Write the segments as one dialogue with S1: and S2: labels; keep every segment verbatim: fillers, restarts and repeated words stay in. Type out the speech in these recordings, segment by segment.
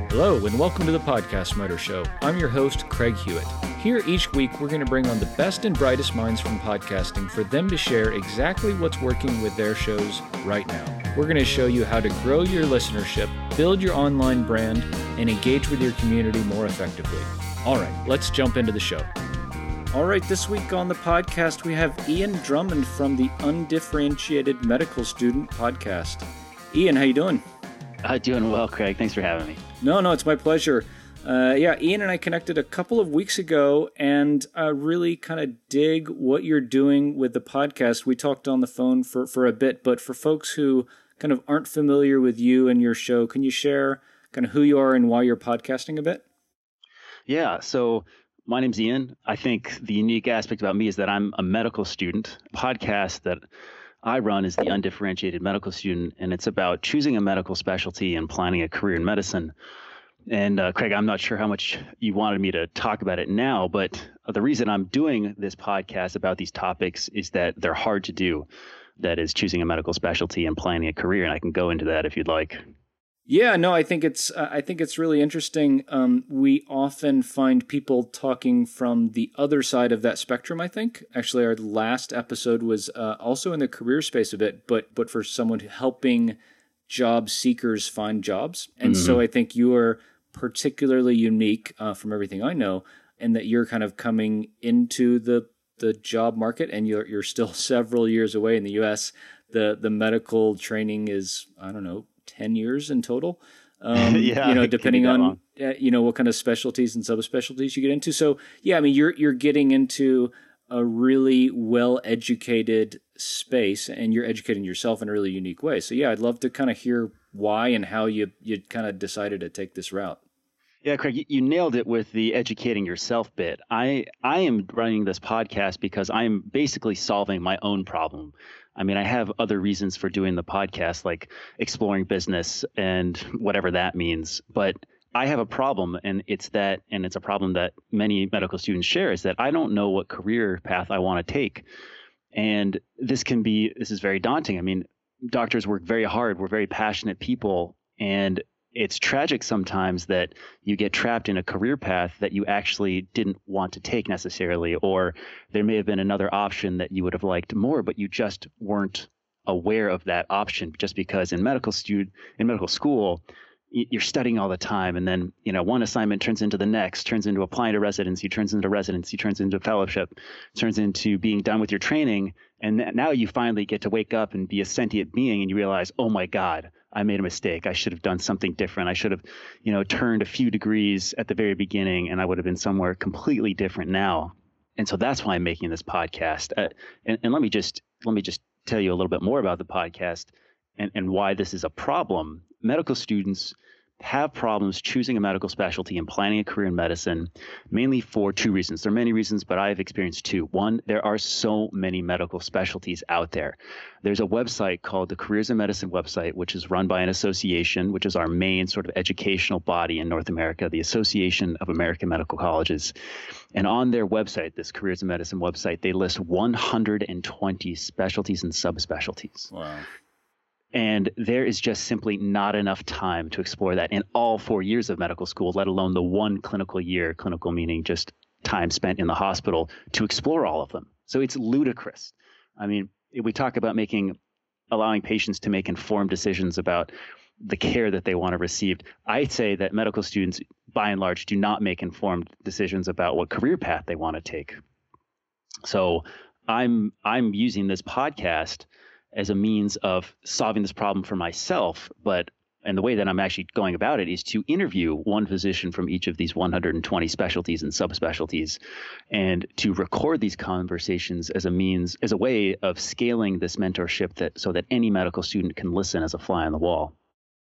S1: Hello, and welcome to the Podcast Motor Show. I'm your host, Craig Hewitt. Here each week, we're going to bring on the best and brightest minds from podcasting for them to share exactly what's working with their shows right now. We're going to show you how to grow your listenership, build your online brand, and engage with your community more effectively. All right, let's jump into the show. All right, this week on the podcast, we have Ian Drummond from the Undifferentiated Medical Student Podcast. Ian, how you doing?
S2: Uh, doing well, Craig. Thanks for having me.
S1: No, no, it's my pleasure. Uh, yeah, Ian and I connected a couple of weeks ago and uh, really kind of dig what you're doing with the podcast. We talked on the phone for, for a bit, but for folks who kind of aren't familiar with you and your show, can you share kind of who you are and why you're podcasting a bit?
S2: Yeah, so my name's Ian. I think the unique aspect about me is that I'm a medical student. The podcast that I run is the Undifferentiated Medical Student, and it's about choosing a medical specialty and planning a career in medicine. And uh, Craig, I'm not sure how much you wanted me to talk about it now, but the reason I'm doing this podcast about these topics is that they're hard to do. That is choosing a medical specialty and planning a career, and I can go into that if you'd like.
S1: Yeah, no, I think it's uh, I think it's really interesting. Um, we often find people talking from the other side of that spectrum. I think actually our last episode was uh, also in the career space a bit, but but for someone helping job seekers find jobs. And mm-hmm. so I think you are particularly unique uh, from everything I know, in that you're kind of coming into the the job market, and you're you're still several years away in the U S. The the medical training is, I don't know, ten years in total, um,
S2: yeah,
S1: you know, depending on, uh, you know, what kind of specialties and subspecialties you get into. So, yeah, I mean, you're, you're getting into a really well-educated space, and you're educating yourself in a really unique way. So, yeah, I'd love to kind of hear why and how you, you kind of decided to take this route.
S2: Yeah, Craig, you nailed it with the educating yourself bit. I, I am running this podcast because I'm basically solving my own problem. I mean, I have other reasons for doing the podcast, like exploring business and whatever that means. But I have a problem, and it's that, and it's a problem that many medical students share, is that I don't know what career path I want to take. And this can be, this is very daunting. I mean, doctors work very hard. We're very passionate people. And it's tragic sometimes that you get trapped in a career path that you actually didn't want to take necessarily, or there may have been another option that you would have liked more, but you just weren't aware of that option, just because in medical student in medical school, you're studying all the time. And then, you know, one assignment turns into the next, turns into applying to residency, turns into residency, turns into fellowship, turns into being done with your training. And now you finally get to wake up and be a sentient being, and you realize, oh my God, I made a mistake. I should have done something different. I should have, you know, turned a few degrees at the very beginning, and I would have been somewhere completely different now. And so that's why I'm making this podcast. Uh, and, and let me just let me just tell you a little bit more about the podcast and, and why this is a problem. Medical students have problems choosing a medical specialty and planning a career in medicine, mainly for two reasons. There are many reasons, but I've experienced two. One, there are so many medical specialties out there. There's a website called the Careers in Medicine website, which is run by an association, which is our main sort of educational body in North America, the Association of American Medical Colleges. And on their website, this Careers in Medicine website, they list one hundred twenty specialties and subspecialties.
S1: Wow.
S2: And there is just simply not enough time to explore that in all four years of medical school, let alone the one clinical year, clinical meaning just time spent in the hospital, to explore all of them. So it's ludicrous. I mean, we talk about making, allowing patients to make informed decisions about the care that they want to receive. I say that medical students, by and large, do not make informed decisions about what career path they want to take. So I'm I'm using this podcast as a means of solving this problem for myself. But and the way that I'm actually going about it is to interview one physician from each of these one hundred twenty specialties and subspecialties, and to record these conversations as a means, as a way of scaling this mentorship, that so that any medical student can listen as a fly on the wall.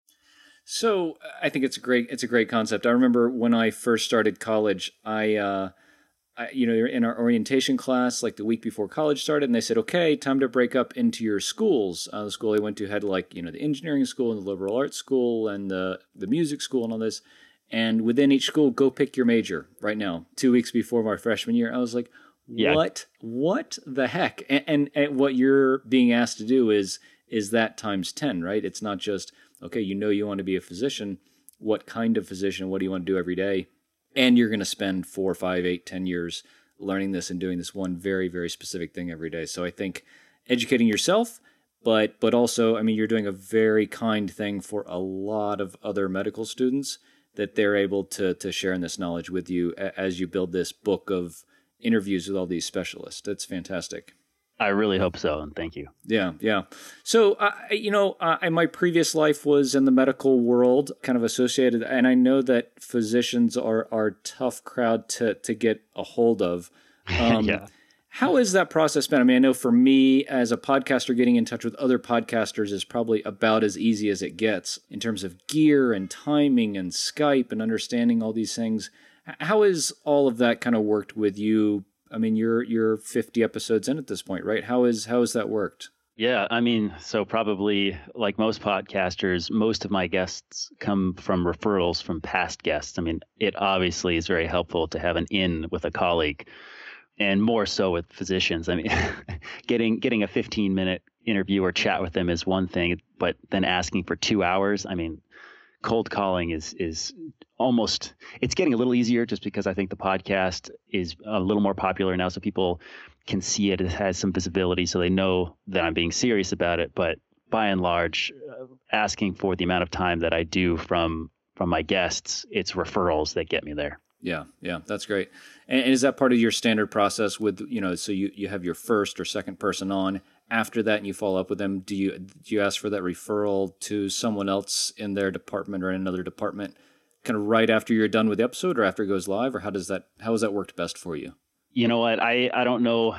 S1: So I think it's a great, it's a great concept. I remember when I first started college, I, uh, I, you know, in our orientation class, like the week before college started, and they said, okay, time to break up into your schools. Uh, the school I went to had like, you know, the engineering school and the liberal arts school and the, the music school and all this. And within each school, go pick your major right now, two weeks before my freshman year. I was like,
S2: yeah.
S1: what, what the heck? And, and, and what you're being asked to do is, is that times ten, right? It's not just, okay, you know, you want to be a physician. what kind of physician, what do you want to do every day. And you're going to spend four, five, eight, ten years learning this and doing this one very, very specific thing every day. So I think educating yourself, but but also, I mean, you're doing a very kind thing for a lot of other medical students that they're able to to share in this knowledge with you as you build this book of interviews with all these specialists. That's fantastic.
S2: I really hope so, and thank you.
S1: Yeah, yeah. So, uh, you know, uh, in my previous life was in the medical world, kind of associated, and I know that physicians are are a tough crowd to to get a hold of. Um,
S2: yeah.
S1: How has that process been? I mean, I know for me as a podcaster, getting in touch with other podcasters is probably about as easy as it gets in terms of gear and timing and Skype and understanding all these things. How has all of that kind of worked with you? I mean, you're you're fifty episodes in at this point, right? How is how has that worked?
S2: Yeah, I mean, so probably like most podcasters, most of my guests come from referrals from past guests. I mean, it obviously is very helpful to have an in with a colleague, and more so with physicians. I mean, getting getting a fifteen minute interview or chat with them is one thing, but then asking for two hours, I mean, cold calling is is almost, it's getting a little easier just because I think the podcast is a little more popular now, so people can see it. It has some visibility, so they know that I'm being serious about it. But by and large, uh, asking for the amount of time that I do from from my guests, it's referrals that get me there.
S1: Yeah, yeah, that's great. And is that part of your standard process with, you know, so you, you have your first or second person on, after that and you follow up with them, do you do you ask for that referral to someone else in their department or in another department kind of right after you're done with the episode or after it goes live, or how does that how has that worked best for you?
S2: You know what, I, I don't know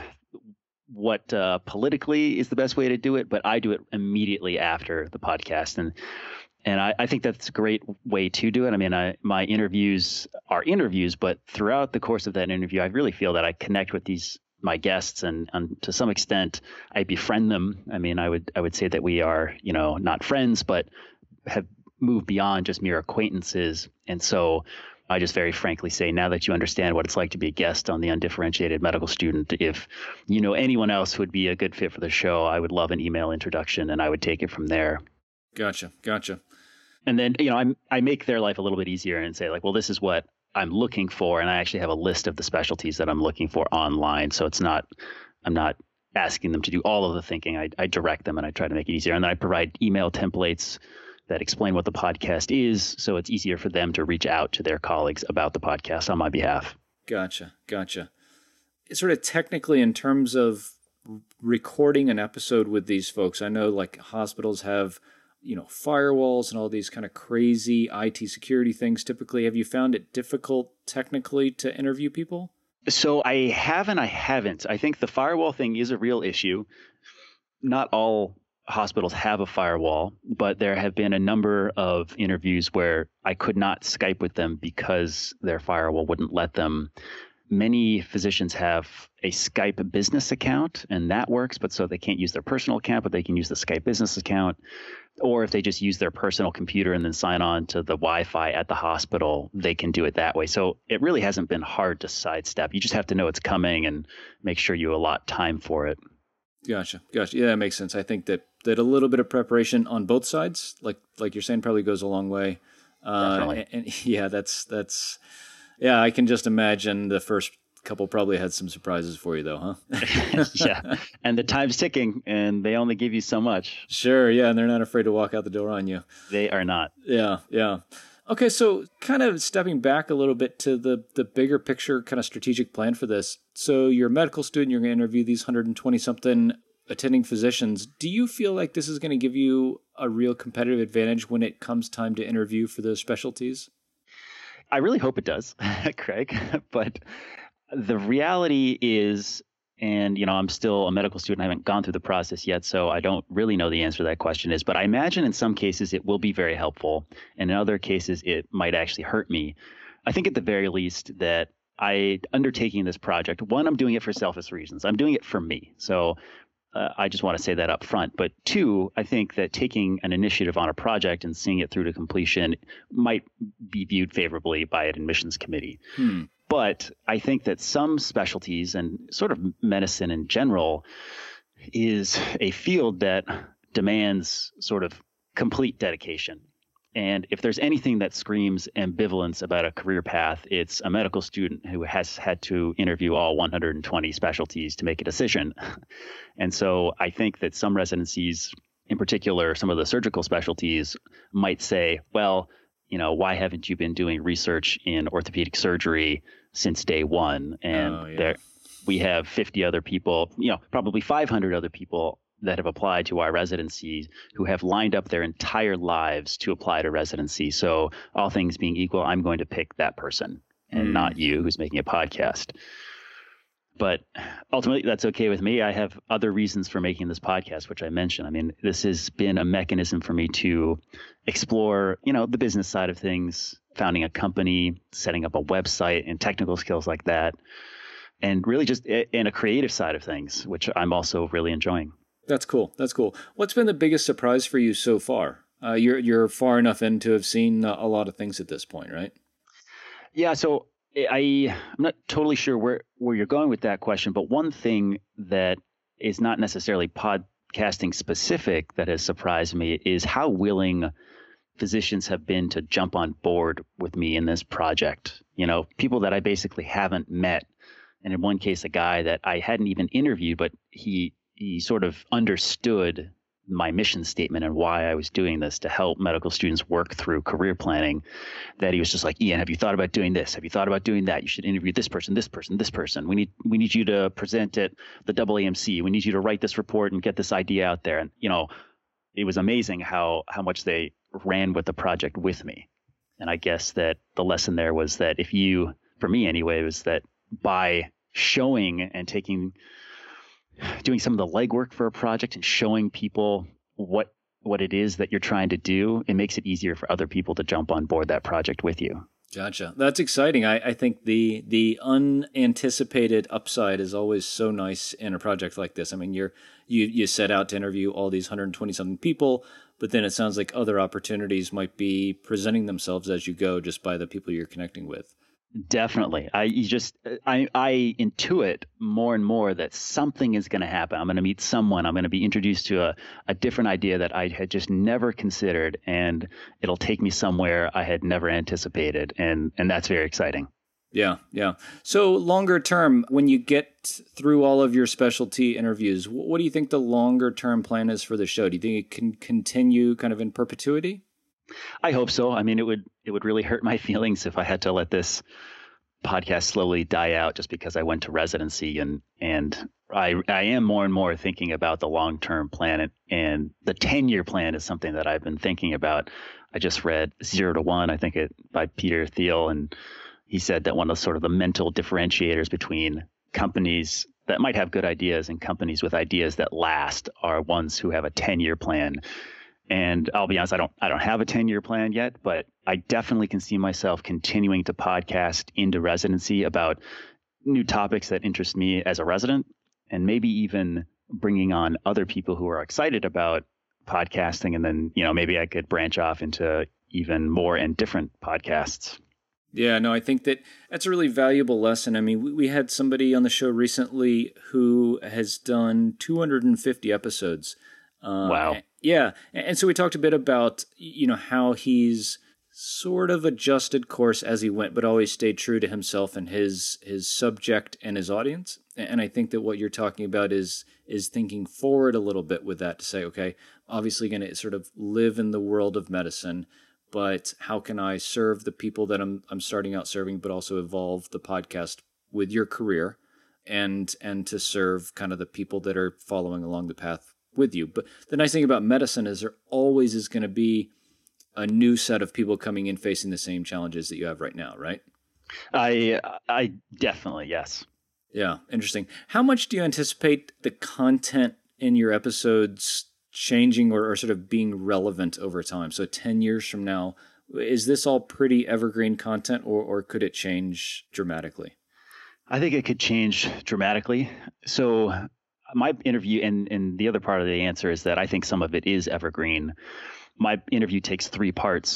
S2: what uh, politically is the best way to do it, but I do it immediately after the podcast. And And I, I think that's a great way to do it. I mean, I, my interviews are interviews, but throughout the course of that interview, I really feel that I connect with these my guests, and, and to some extent, I befriend them. I mean, I would I would say that we are, you know, not friends, but have moved beyond just mere acquaintances. And so I just very frankly say, now that you understand what it's like to be a guest on the Undifferentiated Medical Student, if you know anyone else who would be a good fit for the show, I would love an email introduction, and I would take it from there.
S1: Gotcha, gotcha.
S2: And then, you know, I I make their life a little bit easier and say like, well, this is what I'm looking for. And I actually have a list of the specialties that I'm looking for online. So it's not, I'm not asking them to do all of the thinking. I, I direct them and I try to make it easier. And then I provide email templates that explain what the podcast is. So it's easier for them to reach out to their colleagues about the podcast on my behalf.
S1: Gotcha, gotcha. Sort of technically in terms of recording an episode with these folks, I know like hospitals have, you know, firewalls and all these kind of crazy I T security things typically. Have you found it difficult technically to interview people?
S2: So I haven't, I haven't. I think the firewall thing is a real issue. Not all hospitals have a firewall, but there have been a number of interviews where I could not Skype with them because their firewall wouldn't let them. Many physicians have a Skype business account, and that works, but so they can't use their personal account, but they can use the Skype business account. Or if they just use their personal computer and then sign on to the Wi-Fi at the hospital, they can do it that way. So it really hasn't been hard to sidestep. You just have to know it's coming and make sure you allot time for it.
S1: Gotcha. Gotcha. Yeah, that makes sense. I think that, that a little bit of preparation on both sides, like like you're saying, probably goes a long way. Uh,
S2: Definitely.
S1: And, and yeah, that's that's yeah. I can just imagine the first couple probably had some surprises for you, though, huh?
S2: Yeah, and the time's ticking, and they only give you so much.
S1: Sure. Yeah, and they're not afraid to walk out the door on you.
S2: They are not.
S1: Yeah. Yeah. Okay, so kind of stepping back a little bit to the the bigger picture, kind of strategic plan for this. So you're a medical student, you're going to interview these one hundred twenty something attending physicians. Do you feel like this is going to give you a real competitive advantage when it comes time to interview for those specialties?
S2: I really hope it does, Craig. But the reality is, and you know, I'm still a medical student. I haven't gone through the process yet, so I don't really know the answer to that question is. But I imagine in some cases it will be very helpful, and in other cases it might actually hurt me. I think at the very least that I undertaking this project, one, I'm doing it for selfish reasons. I'm doing it for me. So uh, I just want to say that up front. But two, I think that taking an initiative on a project and seeing it through to completion might be viewed favorably by an admissions committee.
S1: Hmm.
S2: But I think that some specialties and sort of medicine in general is a field that demands sort of complete dedication. And if there's anything that screams ambivalence about a career path, it's a medical student who has had to interview all one hundred twenty specialties to make a decision. And so I think that some residencies, in particular, some of the surgical specialties, might say, well, you know, why haven't you been doing research in orthopedic surgery since day one? And
S1: oh, yeah.
S2: there, we have fifty other people, you know, probably five hundred other people that have applied to our residency who have lined up their entire lives to apply to residency. So all things being equal, I'm going to pick that person and
S1: mm.
S2: not you who's making a podcast. But ultimately, that's okay with me. I have other reasons for making this podcast, which I mentioned. I mean, this has been a mechanism for me to explore, you know, the business side of things, founding a company, setting up a website, and technical skills like that. And really just in a creative side of things, which I'm also really enjoying.
S1: That's cool. That's cool. What's been the biggest surprise for you so far? Uh, you're you're far enough in to have seen a lot of things at this point, right?
S2: Yeah. So I I'm not totally sure where where you're going with that question, but one thing that is not necessarily podcasting specific that has surprised me is how willing physicians have been to jump on board with me in this project. You know, people that I basically haven't met, and in one case, a guy that I hadn't even interviewed, but he. He sort of understood my mission statement and why I was doing this to help medical students work through career planning, that he was just like, Ian, have you thought about doing this? Have you thought about doing that? You should interview this person, this person, this person. We need we need you to present at the A A M C. We need you to write this report and get this idea out there. And, you know, it was amazing how how much they ran with the project with me. And I guess that the lesson there was that if you, for me anyway, was that by showing and taking doing some of the legwork for a project and showing people what what it is that you're trying to do, it makes it easier for other people to jump on board that project with you.
S1: Gotcha. That's exciting. I, I think the the unanticipated upside is always so nice in a project like this. I mean, you're you you set out to interview all these one hundred twenty something people, but then it sounds like other opportunities might be presenting themselves as you go just by the people you're connecting with.
S2: Definitely. I you just I I intuit more and more that something is going to happen. I'm going to meet someone. I'm going to be introduced to a, a different idea that I had just never considered, and it'll take me somewhere I had never anticipated. And and that's very exciting.
S1: Yeah, yeah. So longer term, when you get through all of your specialty interviews, what do you think the longer term plan is for the show? Do you think it can continue kind of in perpetuity?
S2: I hope so. I mean, it would it would really hurt my feelings if I had to let this podcast slowly die out just because I went to residency, and and I I am more and more thinking about the long term plan, and, and the ten year plan is something that I've been thinking about. I just read Zero to One, I think it by Peter Thiel, and he said that one of the sort of the mental differentiators between companies that might have good ideas and companies with ideas that last are ones who have a ten year plan. And I'll be honest, I don't I don't have a ten year plan yet, but I definitely can see myself continuing to podcast into residency about new topics that interest me as a resident, and maybe even bringing on other people who are excited about podcasting. And then, you know, maybe I could branch off into even more and different podcasts.
S1: Yeah, no, I think that that's a really valuable lesson. I mean, we, we had somebody on the show recently who has done two hundred fifty episodes. Uh,
S2: wow.
S1: Yeah. And so we talked a bit about, you know, how he's sort of adjusted course as he went, but always stayed true to himself and his his subject and his audience. And I think that what you're talking about is is thinking forward a little bit with that to say, okay, obviously going to sort of live in the world of medicine, but how can I serve the people that I'm I'm starting out serving, but also evolve the podcast with your career and and to serve kind of the people that are following along the path with you. But the nice thing about medicine is there always is going to be a new set of people coming in facing the same challenges that you have right now, right?
S2: I I definitely, yes.
S1: Yeah, interesting. How much do you anticipate the content in your episodes changing or, or sort of being relevant over time? So ten years from now, is this all pretty evergreen content, or, or could it change dramatically?
S2: I think it could change dramatically. So my interview, and, and the other part of the answer is that I think some of it is evergreen. My interview takes three parts.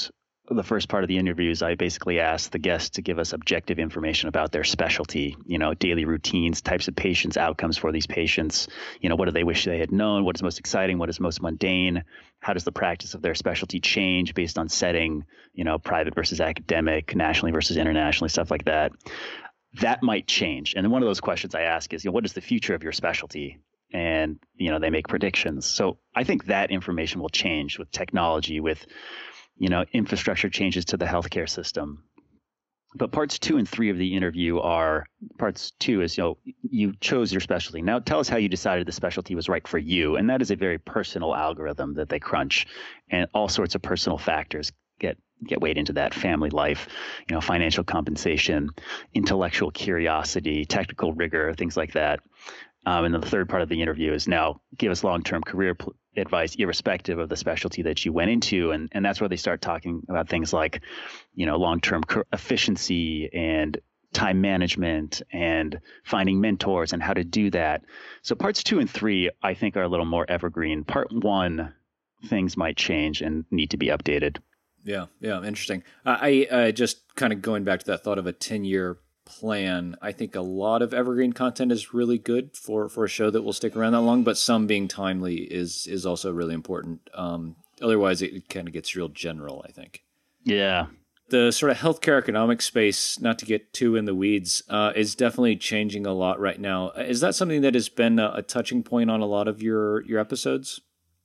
S2: the first part of the interviews, I basically asked the guests to give us objective information about their specialty, you know, daily routines, types of patients, outcomes for these patients, you know, what do they wish they had known, what is most exciting, what is most mundane, how does the practice of their specialty change based on setting, you know, private versus academic, nationally versus internationally, stuff like that. That might change. And one of those questions I ask is, you know, what is the future of your specialty? And, you know, they make predictions. So I think that information will change with technology, with you know, infrastructure changes to the healthcare system. But parts two and three of the interview are parts two is, you know, you chose your specialty. Now tell us how you decided the specialty was right for you. And that is a very personal algorithm that they crunch, and all sorts of personal factors get get weighed into that: family life, you know, financial compensation, intellectual curiosity, technical rigor, things like that. Um, and then the third part of the interview is now give us long-term career pl- advice, irrespective of the specialty that you went into. And, and that's where they start talking about things like, you know, long-term co- efficiency and time management and finding mentors and how to do that. So parts two and three, I think, are a little more evergreen. Part one, things might change and need to be updated.
S1: Yeah, yeah, interesting. I uh, just kind of going back to that thought of a ten-year plan. I think a lot of evergreen content is really good for, for a show that will stick around that long, but some being timely is is also really important. Um, otherwise, it, it kind of gets real general, I think.
S2: Yeah.
S1: The sort of healthcare economic space, not to get too in the weeds, uh, is definitely changing a lot right now. Is that something that has been a, a touching point on a lot of your, your episodes?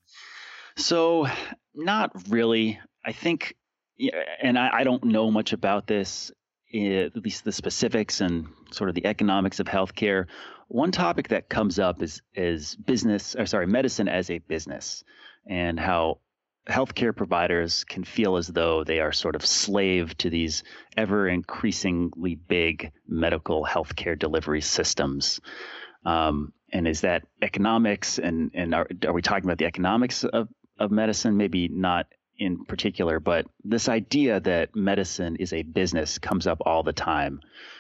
S2: So not really. I think, and I, I don't know much about this, at least the specifics and sort of the economics of healthcare. One topic that comes up is is business, or sorry, medicine as a business, and how healthcare providers can feel as though they are sort of slave to these ever increasingly big medical healthcare delivery systems. Um, and is that economics, and and are, are we talking about the economics of, of medicine? Maybe not in particular, but this idea that medicine is a business comes up all the time.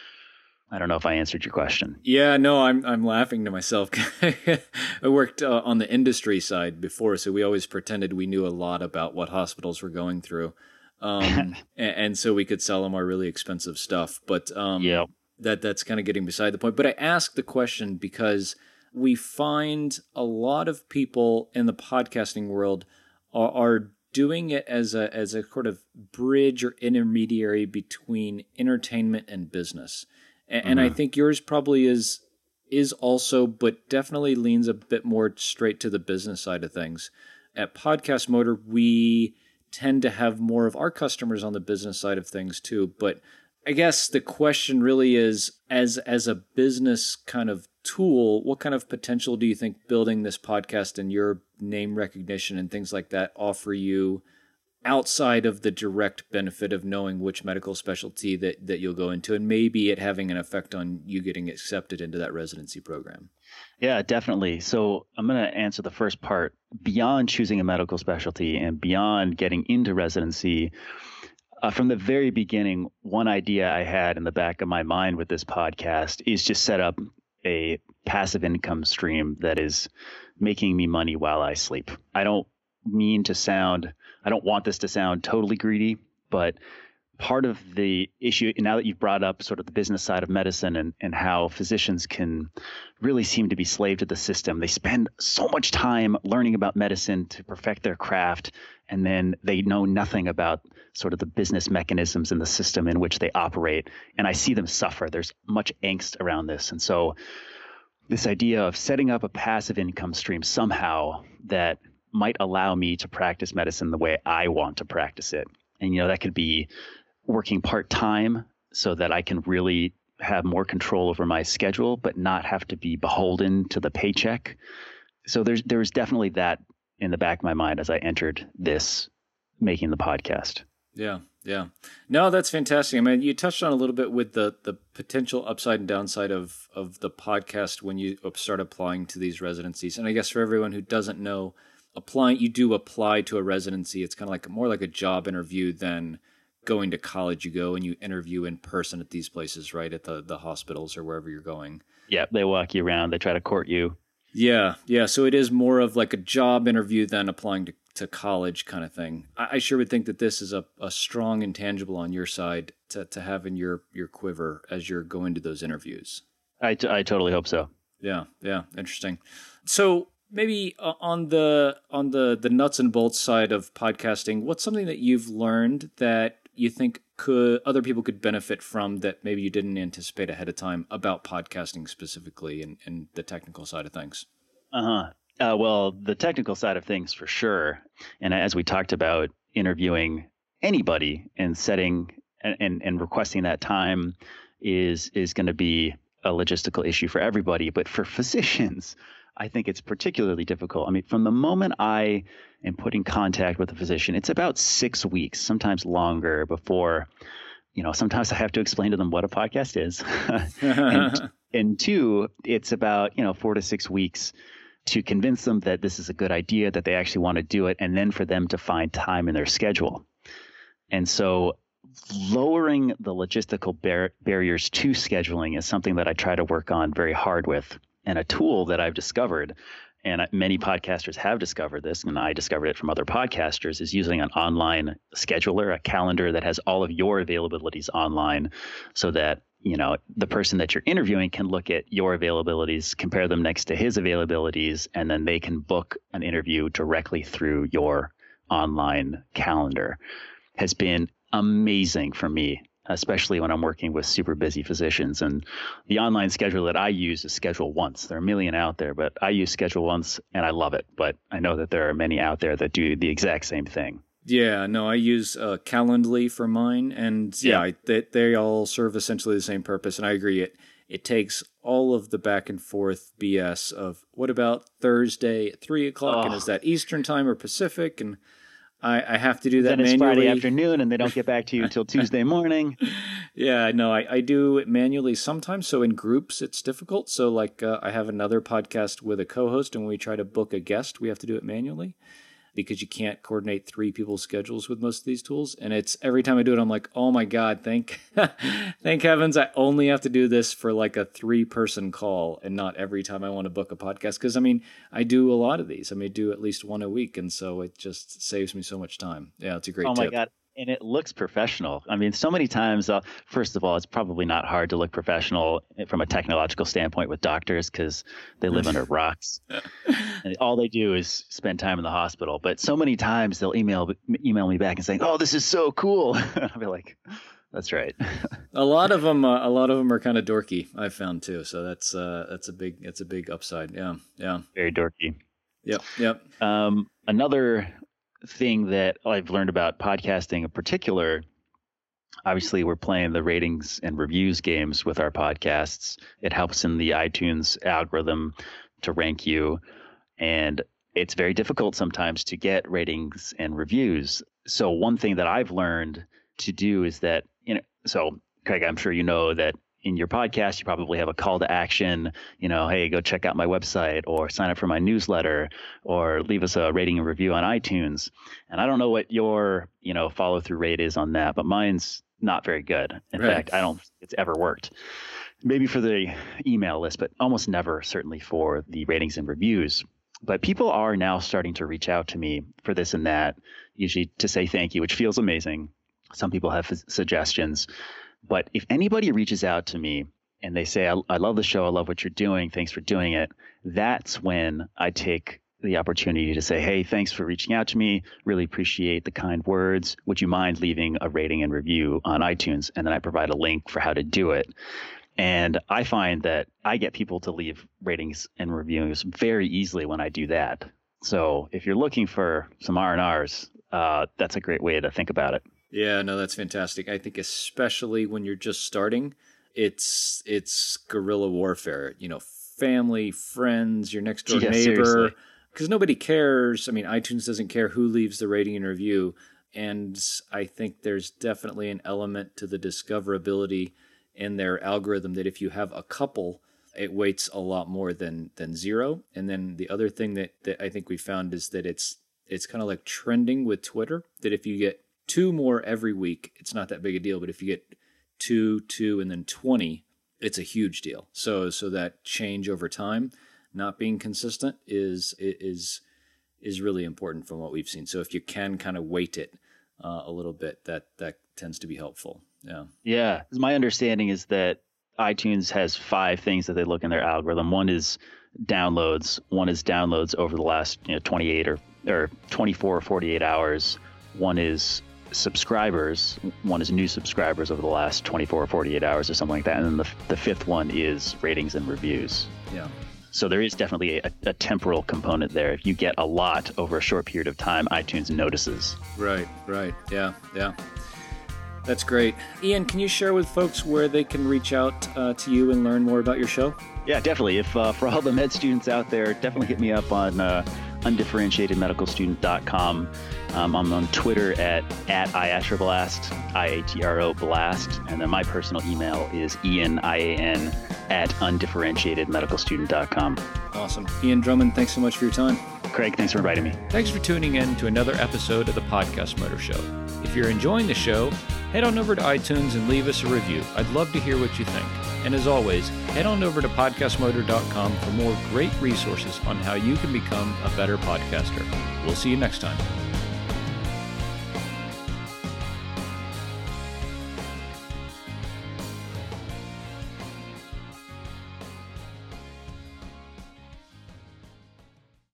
S2: I don't know if I answered your question.
S1: Yeah, no, I'm I'm laughing to myself. I worked uh, on the industry side before, so we always pretended we knew a lot about what hospitals were going through, um, and, and so we could sell them our really expensive stuff. But um,
S2: yeah,
S1: that that's kind of getting beside the point. But I ask the question because we find a lot of people in the podcasting world are, are doing it as a as a sort of bridge or intermediary between entertainment and business. And, mm-hmm. and I think yours probably is is also, but definitely leans a bit more straight to the business side of things. At Podcast Motor, we tend to have more of our customers on the business side of things too. But I guess the question really is, as as a business kind of tool, what kind of potential do you think building this podcast and your name recognition and things like that offer you outside of the direct benefit of knowing which medical specialty that, that you'll go into, and maybe it having an effect on you getting accepted into that residency program?
S2: Yeah, definitely. So I'm going to answer the first part. Beyond choosing a medical specialty and beyond getting into residency, Uh, from the very beginning, one idea I had in the back of my mind with this podcast is just set up a passive income stream that is making me money while I sleep. I don't mean to sound, I don't want this to sound totally greedy, but part of the issue, now that you've brought up sort of the business side of medicine and, and how physicians can really seem to be slave to the system. They spend so much time learning about medicine to perfect their craft, and then they know nothing about sort of the business mechanisms in the system in which they operate. And I see them suffer. There's much angst around this. And so this idea of setting up a passive income stream somehow that might allow me to practice medicine the way I want to practice it. And, you know, that could be working part-time so that I can really have more control over my schedule, but not have to be beholden to the paycheck. So there's there's definitely that in the back of my mind as I entered this, making the podcast.
S1: Yeah, yeah. No, that's fantastic. I mean, you touched on a little bit with the the potential upside and downside of of the podcast when you start applying to these residencies. And I guess for everyone who doesn't know, applying, you do apply to a residency. It's kind of like more like a job interview than going to college. You go and you interview in person at these places, right? At the, the hospitals or wherever you're going.
S2: Yeah, they walk you around. They try to court you.
S1: Yeah, yeah. So it is more of like a job interview than applying to, to college kind of thing. I, I sure would think that this is a, a strong intangible on your side to, to have in your, your quiver as you're going to those interviews.
S2: I, t- I totally hope so.
S1: Yeah, yeah. Interesting. So maybe uh, on the on the, the nuts and bolts side of podcasting, what's something that you've learned that you think could other people could benefit from that maybe you didn't anticipate ahead of time about podcasting specifically and, and the technical side of things?
S2: Uh-huh. Uh, well, the technical side of things for sure. And as we talked about interviewing anybody and setting and, and, and requesting that time is is going to be a logistical issue for everybody. But for physicians, I think it's particularly difficult. I mean, from the moment I am put in contact with a physician, it's about six weeks, sometimes longer before, you know, sometimes I have to explain to them what a podcast is. and, and two, it's about, you know, four to six weeks to convince them that this is a good idea, that they actually want to do it, and then for them to find time in their schedule. And so lowering the logistical bar- barriers to scheduling is something that I try to work on very hard with. And a tool that I've discovered, and many podcasters have discovered this, and I discovered it from other podcasters, is using an online scheduler, a calendar that has all of your availabilities online so that, you know, the person that you're interviewing can look at your availabilities, compare them next to his availabilities, and then they can book an interview directly through your online calendar. Has been amazing for me, especially when I'm working with super busy physicians. And the online schedule that I use is Schedule Once. There are a million out there, but I use Schedule Once and I love it. But I know that there are many out there that do the exact same thing.
S1: Yeah, no, I use uh, Calendly for mine, and yeah,
S2: Yeah.
S1: I, they, they all serve essentially the same purpose. And I agree, it it takes all of the back and forth B S of what about Thursday at three o'clock,
S2: Oh.
S1: and is that Eastern time or Pacific? And I, I have to do that
S2: Then it's
S1: manually.
S2: Friday afternoon and they don't get back to you until Tuesday morning.
S1: Yeah, no, I, I do it manually sometimes. So in groups, it's difficult. So like uh, I have another podcast with a co-host, and when we try to book a guest, we have to do it manually because you can't coordinate three people's schedules with most of these tools. And it's every time I do it, I'm like, oh my God, thank, thank heavens I only have to do this for like a three person call and not every time I want to book a podcast. Cause I mean, I do a lot of these. I may do at least one a week. And so it just saves me so much time. Yeah, it's a great
S2: Oh my
S1: tip.
S2: God. And it looks professional. I mean, so many times, uh, first of all, it's probably not hard to look professional from a technological standpoint with doctors because they live under rocks. And all they do is spend time in the hospital. But so many times they'll email email me back and saying, "Oh, this is so cool." I'll be like, "That's right."
S1: A lot of them, uh, a lot of them are kind of dorky. I've found too. So that's uh, that's a big, that's a big upside. Yeah, yeah.
S2: Very dorky.
S1: Yep, yep.
S2: Um, another thing that I've learned about podcasting in particular, obviously we're playing the ratings and reviews games with our podcasts. It helps in the iTunes algorithm to rank you. And it's very difficult sometimes to get ratings and reviews. So one thing that I've learned to do is that, you know, so Craig, I'm sure you know that in your podcast, you probably have a call to action, you know, hey, go check out my website or sign up for my newsletter or leave us a rating and review on iTunes. And I don't know what your, you know, follow through rate is on that, but mine's not very good. In
S1: Right.
S2: fact, I don't think it's ever worked. Maybe for the email list, but almost never, certainly for the ratings and reviews. But people are now starting to reach out to me for this and that, usually to say thank you, which feels amazing. Some people have f- suggestions. But if anybody reaches out to me and they say, I, I love the show, I love what you're doing, thanks for doing it, that's when I take the opportunity to say, hey, thanks for reaching out to me. Really appreciate the kind words. Would you mind leaving a rating and review on iTunes? And then I provide a link for how to do it. And I find that I get people to leave ratings and reviews very easily when I do that. So if you're looking for some R and Rs, uh, that's a great way to think about it.
S1: Yeah, no, that's fantastic. I think especially when you're just starting, it's it's guerrilla warfare. You know, family, friends, your next door
S2: Yeah,
S1: neighbor,
S2: seriously.
S1: because nobody cares. I mean, iTunes doesn't care who leaves the rating and review, and I think there's definitely an element to the discoverability in their algorithm that if you have a couple, it weights a lot more than than zero. And then the other thing that that I think we found is that it's it's kind of like trending with Twitter. That if you get two more every week, it's not that big a deal. But if you get two, two, and then twenty, it's a huge deal. So, so that change over time, not being consistent is is is really important from what we've seen. So if you can kind of weight it uh, a little bit, that that tends to be helpful. Yeah.
S2: Yeah. My understanding is that iTunes has five things that they look in their algorithm. One is downloads. One is downloads over the last you know twenty-eight or or twenty-four or forty-eight hours. One is subscribers. One is new subscribers over the last twenty-four or forty-eight hours or something like that. And then the the fifth one is ratings and reviews.
S1: Yeah.
S2: So there is definitely a, a temporal component there. If you get a lot over a short period of time, iTunes notices.
S1: Right, right. Yeah, yeah. That's great. Ian, can you share with folks where they can reach out uh, to you and learn more about your show?
S2: Yeah, definitely. If uh, for all the med students out there, definitely hit me up on uh, undifferentiated medical student dot com. Um, I'm on Twitter at, at IATROblast, I A T R O blast. And then my personal email is Ian, I A N, at undifferentiated medical student dot com.
S1: Awesome. Ian Drummond, thanks so much for your time.
S2: Craig, thanks for inviting me.
S1: Thanks for tuning in to another episode of the Podcast Motor Show. If you're enjoying the show, head on over to iTunes and leave us a review. I'd love to hear what you think. And as always, head on over to podcast motor dot com for more great resources on how you can become a better podcaster. We'll see you next time.